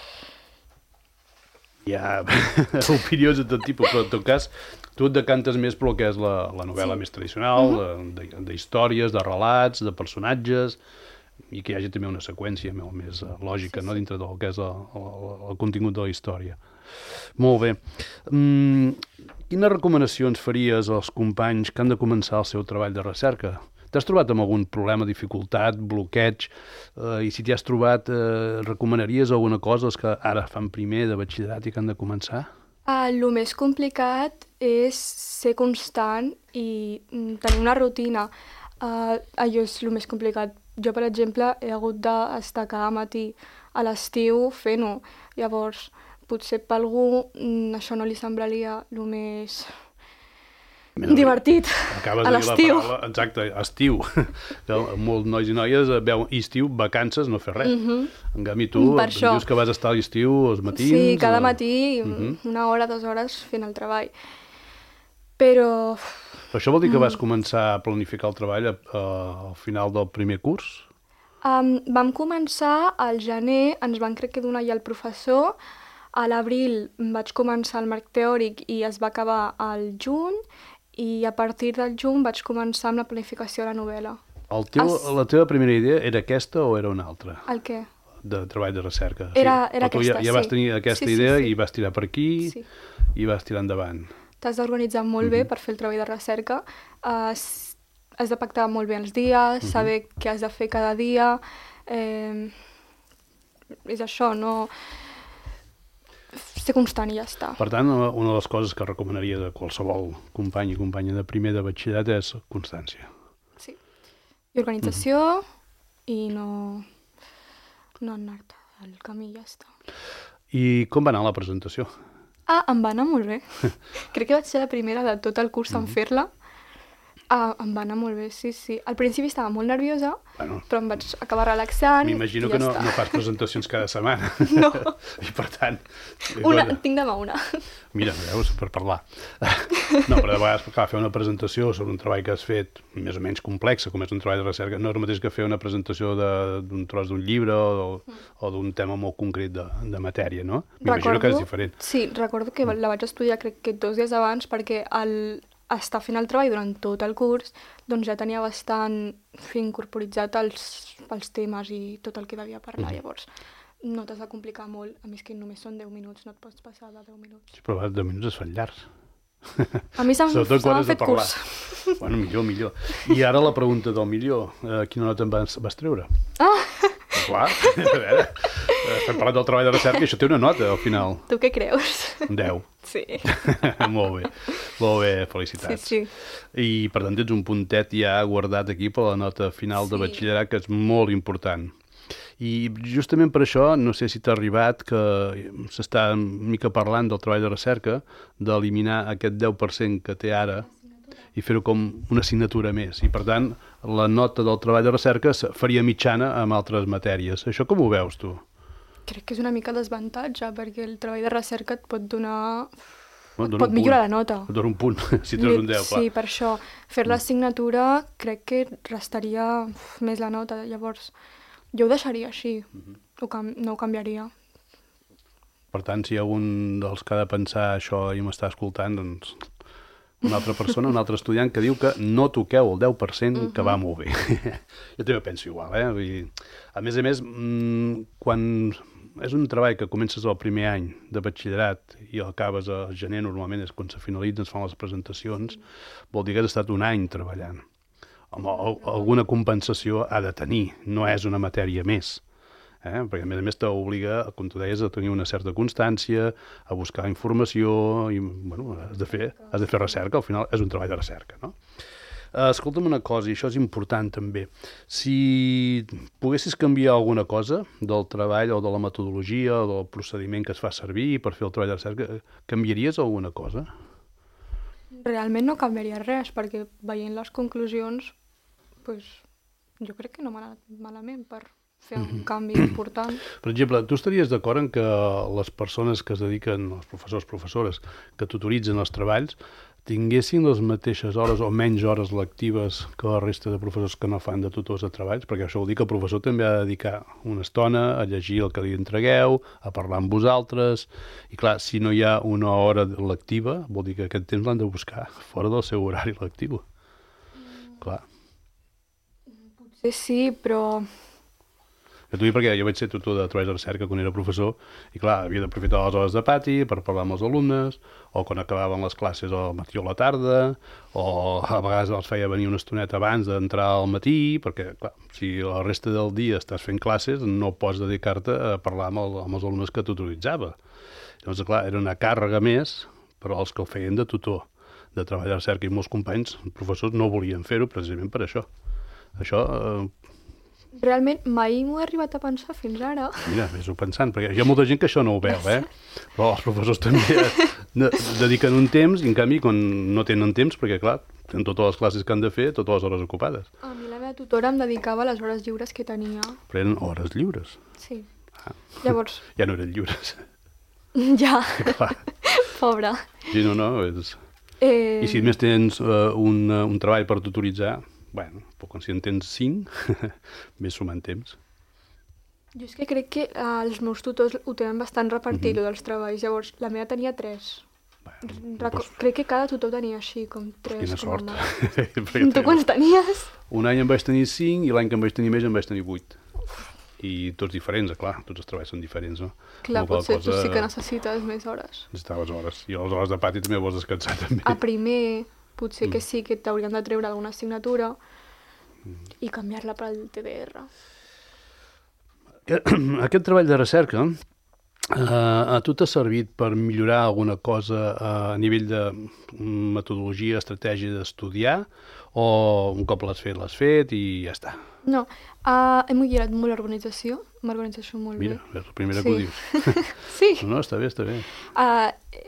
Hi ha opinions de tot tipus, però en tot cas tu et decantes més per el que és la novel·la més tradicional, d'històries, de relats, de personatges, i que hi hagi també una seqüència molt més lògica dintre del que és el contingut de la història. Molt bé. Quines recomanacions faries als companys que han de començar el seu treball de recerca? T'has trobat amb algun problema, dificultat, bloqueig? I si t'hi has trobat, recomanaries alguna cosa als que ara fan primer de batxillerat i que han de començar?
El més complicat és ser constant i tenir una rutina. Allò és el més complicat. Jo, per exemple, he hagut d'estar cada matí a l'estiu fent-ho. Llavors, potser per algú això no li semblaria el més divertit a l'estiu.
Exacte, estiu. Molts nois i noies veuen estiu, vacances, no fer res. En canvi, tu dius que vas estar a l'estiu als matins...
Sí, cada matí, una hora, 2 hores fent el treball. Però...
Això vol dir que vas començar a planificar el treball al final del primer curs?
Vam començar al gener, ens van crec que donar ja el professor. A l'abril vaig començar el marc teòric i es va acabar al juny, i a partir del juny vaig començar amb la planificació de la novel·la.
La teva primera idea era aquesta o era una altra?
El què?
De treball de recerca.
Era aquesta, sí.
Ja vas tenir aquesta idea i vas tirar per aquí i vas tirar endavant.
T'has d'organitzar molt bé per fer el treball de recerca. Has de pactar molt bé els dies, saber què has de fer cada dia. És això, no... Ser constant i ja està.
Per tant, una de les coses que recomanaria de qualsevol company i companya de primer de batxillerat és constància.
Sí. I organització i no anar-te al camí i ja està.
I com va anar la presentació?
Em va anar molt bé. Crec que vaig ser la primera de tot el curs en fer-la Em va anar molt bé, sí, sí. Al principi estava molt nerviosa,
Bueno.
però em vaig acabar relaxant.
M'imagino
i
que
ja
no
està.
fas presentacions cada setmana.
No.
I per tant...
Tinc demà una.
Mira, veus, per parlar. No, però de vegades, clar, fer una presentació sobre un treball que has fet més o menys complex, com és un treball de recerca, no és el mateix que fer una presentació d'un tros d'un llibre o d'un tema molt concret de matèria, no? M'imagino que és diferent.
Sí, recordo que la vaig estudiar crec que 2 dies abans perquè estar fent el treball durant tot el curs doncs ja tenia bastant incorporitzat els temes i tot el que devia parlar. Llavors no t'has de complicar molt, a més que només són 10 minuts, no et pots passar de 10 minuts.
Sí, però a vegades 10 minuts es fan llargs.
A mi s'han fet curs.
Bueno, millor. I ara la pregunta del millor. Quina nota em vas treure? Clar, a veure, estem parlant del treball de recerca i això té una nota al final.
Tu què creus?
10.
Sí.
Molt bé, felicitats.
Sí.
I per tant tens un puntet ja guardat aquí per la nota final de batxillerat, que és molt important. I justament per això, no sé si t'ha arribat que s'està una mica parlant del treball de recerca, d'eliminar aquest 10% que té ara i fer-ho com una assignatura més. I per tant, la nota del treball de recerca faria mitjana amb altres matèries. Això com ho veus tu?
Crec que és una mica desavantatge, perquè el treball de recerca et pot donar...
Bueno,
pot millorar la nota.
Et dona un punt, si tens un 10, clar.
Sí, per això. Fer l'assignatura crec que restaria més la nota. Llavors, jo ho deixaria així. No ho canviaria.
Per tant, si hi ha algun dels que ha de pensar això i m'està escoltant, doncs una altra persona, un altre estudiant que diu que no toqueu el 10%, que va molt bé. Jo també penso igual, eh? Vull dir, a més, quan és un treball que comences el primer any de batxillerat i el acabes a gener, normalment és quan se finalitzen, es fan les presentacions, vol dir que has estat un any treballant. Alguna compensació ha de tenir, no és una matèria més. Perquè a més t'obliga, com tu deies, a tenir una certa constància, a buscar informació, i bueno, has de fer recerca, al final és un treball de recerca, no? Escolta'm una cosa, i això és important també. Si poguessis canviar alguna cosa del treball o de la metodologia o del procediment que es fa servir per fer el treball de recerca, canviaries alguna cosa?
Realment no canviaria res, perquè veient les conclusions, jo crec que no m'ha anat malament per fer un canvi important.
Per exemple, tu estaries d'acord en que les persones que es dediquen, els professors, professores, que tutoritzen els treballs, tinguessin les mateixes hores o menys hores lectives que la resta de professors que no fan de tutors de treballs? Perquè això vol dir que el professor també ha de dedicar una estona a llegir el que li entregueu, a parlar amb vosaltres, i clar, si no hi ha una hora lectiva, vol dir que aquest temps l'han de buscar fora del seu horari lectiu. Clar.
Potser sí, però...
Que t'ho dic perquè jo vaig ser tutor de treballs de recerca quan era professor i clar, havia d'aprofitar les hores de pati per parlar amb els alumnes, o quan acabaven les classes al matí o a la tarda, o a vegades els feia venir una estoneta abans d'entrar al matí, perquè clar, si la resta del dia estàs fent classes no pots dedicar-te a parlar amb els alumnes que tutoritzava. Llavors, clar, era una càrrega més, però els que el feien de tutor de treball de recerca i molts companys, professors, no volien fer-ho precisament per això. Això...
Realment mai m'ho he arribat a pensar fins ara.
Mira, vés-ho pensant, perquè hi ha molta gent que això no ho veu, però els professors també dediquen un temps i en canvi quan no tenen temps, perquè clar, tenen totes les classes que han de fer, totes les hores ocupades.
A mi la meva tutora em dedicava a les hores lliures que tenia.
Però eren hores lliures.
Sí. Llavors...
Ja no eren lliures.
Ja.
Clar.
Pobra.
Sí, no, és... I si més tens un treball per tutoritzar, bueno, però si en tens 5, més sumant temps.
Jo és que crec que els meus tutors ho tenen bastant repartit, dels treballs. Llavors, la meva tenia 3. Bueno, crec que cada tutor tenia així, com 3.
Quina sort.
Tu quants tenies?
Un any en vaig tenir 5 i l'any que em vaig tenir més en vaig tenir 8. I tots diferents, clar, tots els treballs són diferents, no?
Clar, potser tu sí que necessites més hores.
Necessitaves hores. I a les hores de pati també vols descansar, també.
A primer, potser que sí que t'haurien de treure alguna assignatura i canviar-la pel TDR.
Aquest treball de recerca a tu t'ha servit per millorar alguna cosa a nivell de metodologia, estratègia d'estudiar, o un cop l'has fet i ja està?
No, he millorat molt l'organització, m'organitzo molt bé.
Mira, és la primera que ho dius.
Sí.
No, està bé, està bé.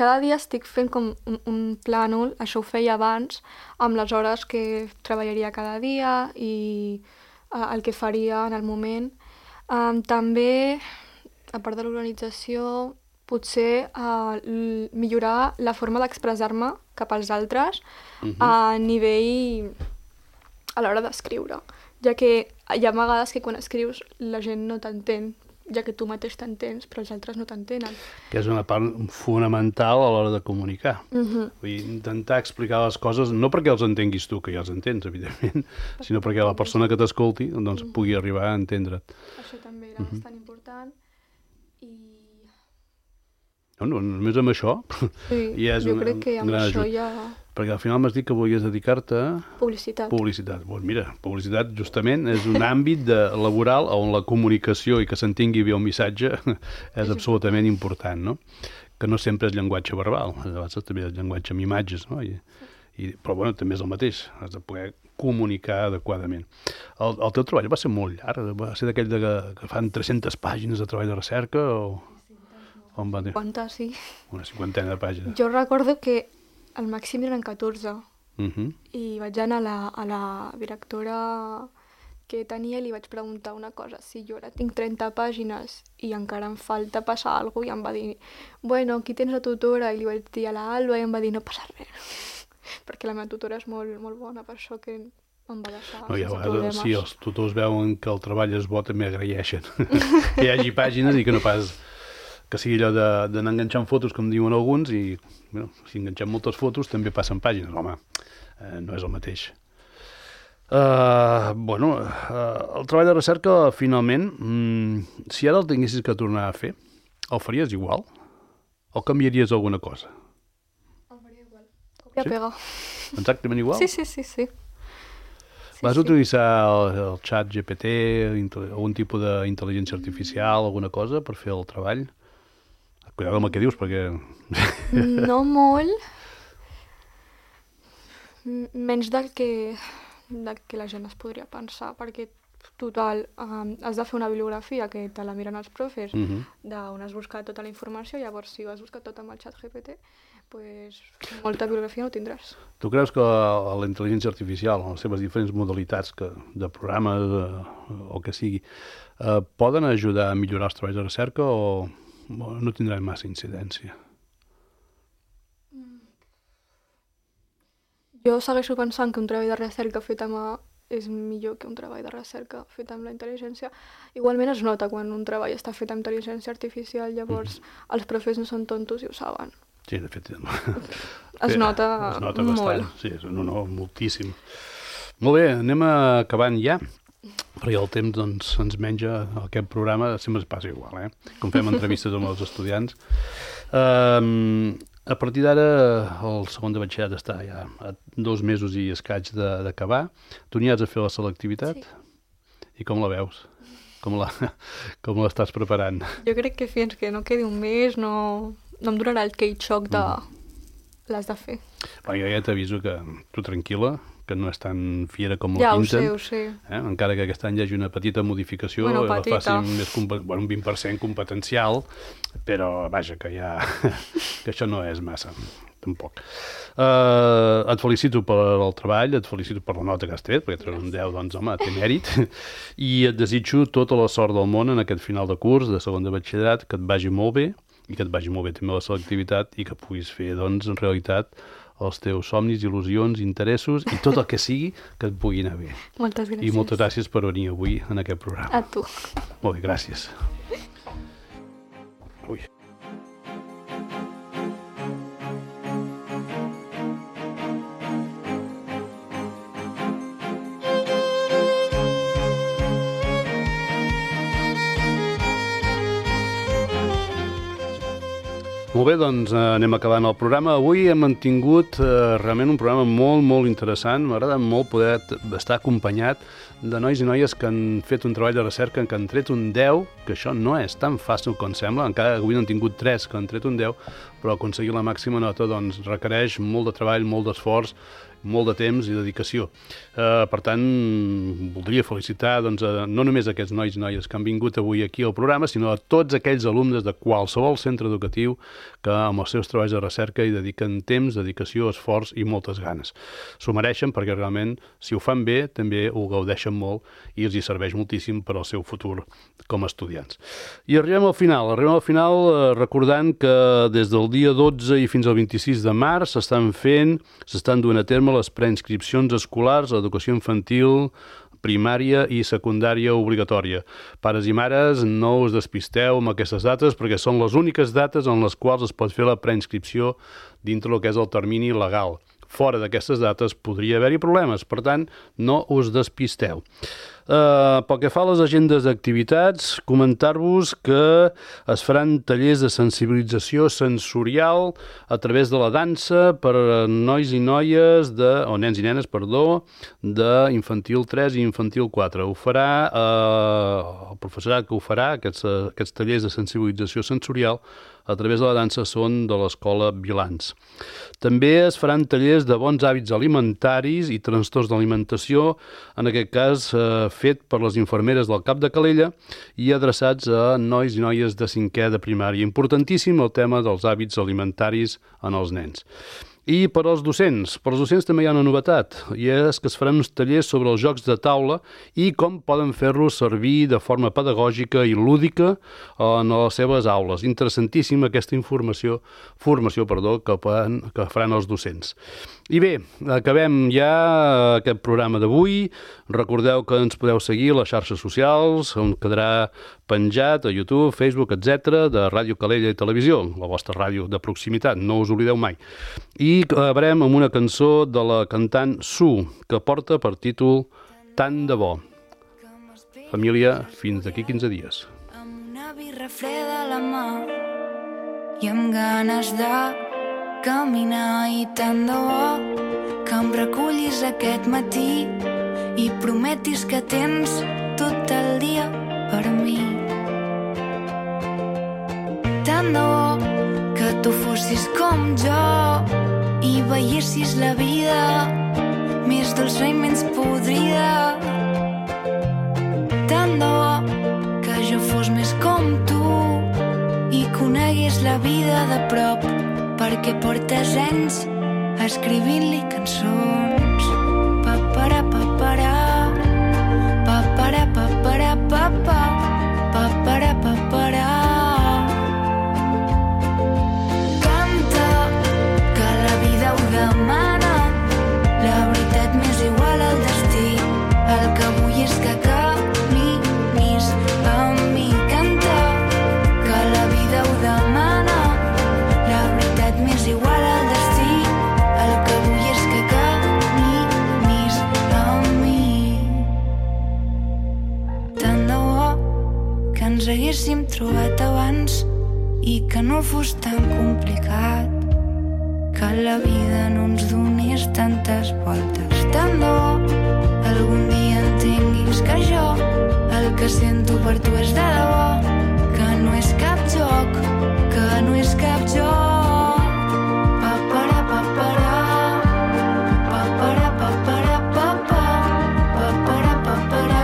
cada dia estic fent com un plànol, això ho feia abans, amb les hores que treballaria cada dia i el que faria en el moment. També, a part de l'organització, potser millorar la forma d'expressar-me cap als altres a nivell a l'hora d'escriure, ja que hi ha vegades que quan escrius la gent no t'entén, ja que tu mateix t'entens, però els altres no t'entenen.
Que és una part fonamental a l'hora de comunicar. Vull dir, intentar explicar les coses, no perquè els entenguis tu, que ja els entens, evidentment, sinó perquè la persona que t'escolti doncs, pugui arribar a entendre't.
Això també era bastant important. I...
No, només amb això
Sí,
ja és
jo crec que amb això ja...
Perquè al final m'has dit que volies dedicar-te a...
Publicitat.
Publicitat. Doncs mira, publicitat justament és un àmbit laboral on la comunicació i que s'entengui bé el missatge és absolutament important, no? Que no sempre és llenguatge verbal, a vegades també és llenguatge amb imatges, no? Però bueno, també és el mateix, has de poder comunicar adequadament. El teu treball va ser molt llarg, va ser d'aquell que fan 300 pàgines de treball de recerca o... On va dir?
50, sí.
Una 50 de pàgines.
Jo recordo que el màxim eren 14 i vaig anar a la directora que tenia i li vaig preguntar una cosa, si jo ara tinc 30 pàgines i encara em falta passar alguna cosa, i em va dir, bueno, aquí tens la tutora, i li vaig dir a la Alba i em va dir, no passa res, perquè la meva tutora és molt, molt bona, per això que em va deixar sense problemes.
Si els tutors veuen que el treball és bo, també agraeixen que hi hagi pàgines i que no pas... que sigui allò d'anar enganxant fotos, com diuen alguns, i bueno, si enganxem moltes fotos també passen pàgines. Home, no és el mateix. El treball de recerca, finalment, si ara el tinguessis que tornar a fer, el faries igual? O canviaries alguna cosa?
El faria igual. Copia, pega.
Exactament igual?
Sí.
Vas utilitzar el xat GPT, algun tipus d'intel·ligència artificial, alguna cosa per fer el treball? Cuidado amb el que dius, perquè...
No molt. Menys del que la gent es podria pensar, perquè total, has de fer una bibliografia que te la miren els profes, d'on has buscat tota la informació, llavors si ho has buscat tot amb el xat GPT, pues, molta bibliografia no tindràs.
Tu creus que la intel·ligència artificial, en les seves diferents modalitats de programes o que sigui, poden ajudar a millorar els treballs de recerca o no tindran massa incidència?
Jo segueixo pensant que un treball de recerca fet a mà és millor que un treball de recerca fet amb la intel·ligència. Igualment es nota quan un treball està fet amb intel·ligència artificial, llavors els profes no són tontos i ho saben.
Sí, de fet...
Es nota
bastant.
molt.
Sí, no, moltíssim. Molt bé, anem acabant ja, perquè el temps doncs, ens menja aquest programa, sempre es passa igual, com fem entrevistes amb els estudiants. A partir d'ara, el segon de batxillerat està ja a 2 mesos i escaig d'acabar. Tu n'hi has de fer la selectivitat? Sí. I com la veus? Com l'estàs preparant?
Jo crec que fins que no quedi un mes no em durarà aquell xoc de l'has de fer.
Jo ja t'aviso que tu tranquil·la, que no és tan fiera com la pinten.
Ja ho sé.
Encara que aquest any hi hagi una petita modificació, la facin més un 20% competencial, però vaja, que això no és massa, tampoc. Et felicito per el treball, et felicito per la nota que has tret, perquè treure un 10, doncs, home, té mèrit, i et desitjo tota la sort del món en aquest final de curs, de segon de batxillerat, que et vagi molt bé, i que et vagi molt bé també la selectivitat, i que puguis fer, doncs, en realitat, els teus somnis, il·lusions, interessos i tot el que sigui que et pugui anar bé.
Moltes gràcies.
I moltes gràcies per venir avui en aquest programa.
A tu.
Molt bé, gràcies. Ui. Molt bé, doncs anem acabant el programa. Avui hem mantingut realment un programa molt, molt interessant. M'agrada molt poder estar acompanyat de nois i noies que han fet un treball de recerca, que han tret un 10, que això no és tan fàcil com sembla. Encara avui n'han tingut 3 que han tret un 10, però aconseguir la màxima nota doncs, requereix molt de treball, molt d'esforç molt de temps i dedicació. Per tant, voldria felicitar no només aquests nois i noies que han vingut avui aquí al programa, sinó a tots aquells alumnes de qualsevol centre educatiu que amb els seus treballs de recerca hi dediquen temps, dedicació, esforç i moltes ganes. S'ho mereixen perquè realment, si ho fan bé, també ho gaudeixen molt i els hi serveix moltíssim per al seu futur com a estudiants. I arribem al final recordant que des del dia 12 i fins al 26 de març s'estan duent a terme les preinscripcions escolars a l'educació infantil, primària i secundària obligatòria. Pares i mares, no us despisteu amb aquestes dates perquè són les úniques dates en les quals es pot fer la preinscripció dintre el que és el termini legal. Fora d'aquestes dates podria haver-hi problemes, per tant, no us despisteu. Pel que fa a les agendes d'activitats, comentar-vos que es faran tallers de sensibilització sensorial a través de la dansa per nois i noies, nens i nenes, d'infantil 3 i infantil 4. Ho farà el professorat que ho farà, aquests tallers de sensibilització sensorial, a través de la dansa són de l'Escola Vilans. També es faran tallers de bons hàbits alimentaris i trastorns d'alimentació, en aquest cas fet per les infermeres del Cap de Calella i adreçats a nois i noies de 5è de primària. Importantíssim el tema dels hàbits alimentaris en els nens. I per als docents també hi ha una novetat, i és que es faran uns tallers sobre els jocs de taula i com poden fer-los servir de forma pedagògica i lúdica en les seves aules. Interessantíssima aquesta formació que faran els docents. I bé, acabem ja aquest programa d'avui. Recordeu que ens podeu seguir a les xarxes socials, on quedarà penjat a YouTube, Facebook, etc., de Ràdio Calella i Televisió, la vostra ràdio de proximitat, no us oblideu mai. I acabarem amb una cançó de la cantant Su, que porta per títol Tant de bo. Família, fins d'aquí 15 dies.
Amb una birra freda a la mà i amb ganes de caminar i tant de bo que em recullis aquest matí i prometis que tens tot el dia per mi. Tant de bo que tu fossis com jo i veiessis la vida més dolça i menys podrida. Tant de bo que jo fos més com tu i conegués la vida de prop, perquè portes anys escrivint-li cançons. Papara, papara, papara, papara, papa, papara, papara. Canta, que la vida ho demana, la veritat m'és igual al destí, el que vull és que caminis amb mi. Canta, que la vida ho demana, la veritat m'és igual al destí, el que vull és que caminis amb mi. Tant de bo que ens haguéssim trobat abans i que no fos tan complicat, que la vida no ens donés tantes voltes. Tant de bo algun dia entenguis que jo el que sento per tu és de debò, que no és cap joc, que no és cap joc. Papara, papara, papara, papara, papa, papara, papara.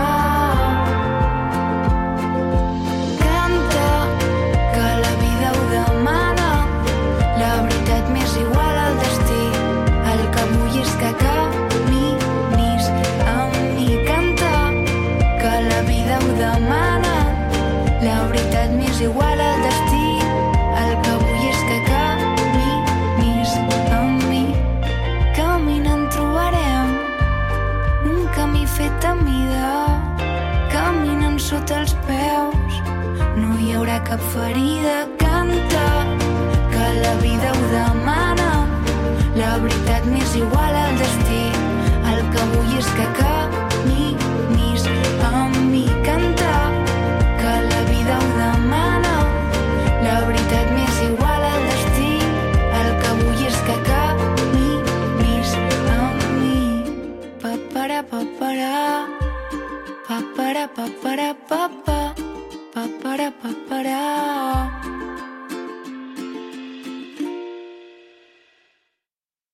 Canta, que la vida ho demana, la veritat m'és igual al destí, el que vull és que caminis amb mi. Canta, que la vida ho demana, la veritat m'és igual al destí, el que vull és que caminis amb mi. Caminant trobarem un camí fet a mida, caminant sota els peus no hi haurà cap ferida. Canta, que la vida ho demana, la veritat m'és igual al destí, el que vull és que caminis amb mi. Canta, que la vida ho demana, la veritat m'és igual al destí, el que vull és que caminis amb mi. Papara, papara, papara, papara, papa, papara, papara.